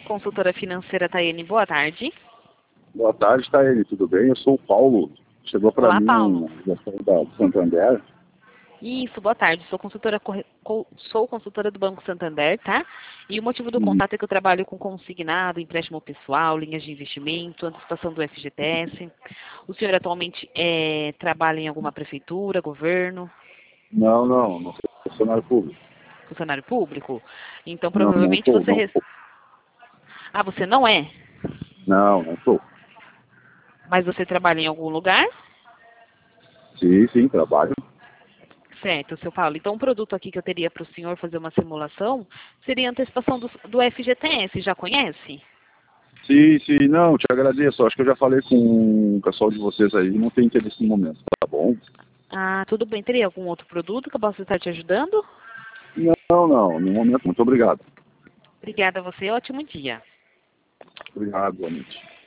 Consultora financeira Taiane, boa tarde. Boa tarde, Taene, tudo bem? Eu sou o Paulo. Chegou para Olá, mim Paulo. uma ligação do Santander. Isso, boa tarde. Sou consultora do Banco Santander, tá? E o motivo do Hum. contato é que eu trabalho com consignado, empréstimo pessoal, linhas de investimento, antecipação do FGTS. O senhor atualmente trabalha em alguma prefeitura, governo, Não sou funcionário público. funcionário público? Então, Não provavelmente sou, você... não sou. Ah, você não é? Não sou. Mas você trabalha em algum lugar? Sim, trabalho. Certo, seu Paulo. Então, um produto aqui que eu teria para o senhor fazer uma simulação seria a antecipação do FGTS. Já conhece? Sim, não, te agradeço. Acho que eu já falei com o pessoal de vocês aí, não tem interesse no momento, tá bom? Ah, tudo bem. Teria algum outro produto que eu possa estar te ajudando? Não, no momento, muito obrigado. Obrigada a você. Ótimo dia. Obrigado, boa noite.